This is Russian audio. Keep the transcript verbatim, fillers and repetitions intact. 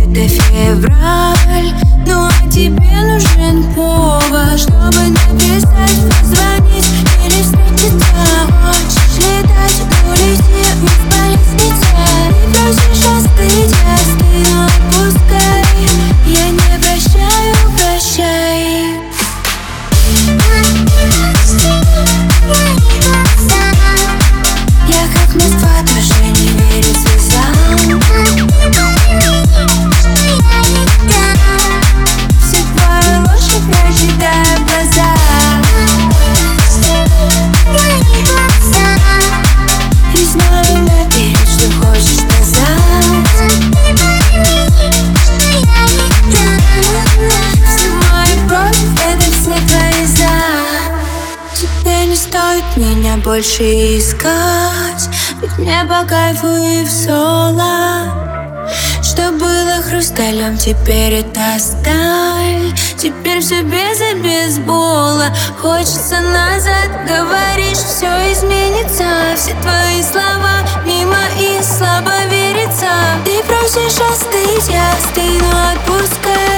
это февраль. Ну а тебе нужен повод, чтобы написать, позвонить или встретиться. Хочешь летать, улети вниз по лестнице. Ты просишь остыть, остынь, отпускай. Я не прощаю, прощай. Я как Москва, тоже не верю слезам. Всю твою ложь я прочитаю в глаза. И знаю наперед, что хочешь сказать. Все мои против, это все твои за. Тебе не стоит меня больше искать, ведь мне по кайфу и в соло. Что было хрусталем, теперь это сталь. Теперь все без и без бола. Хочется назад, говоришь, все изменится. Все твои слова мимо и слабо верится. Ты просишь остыть, я остыну, отпускай.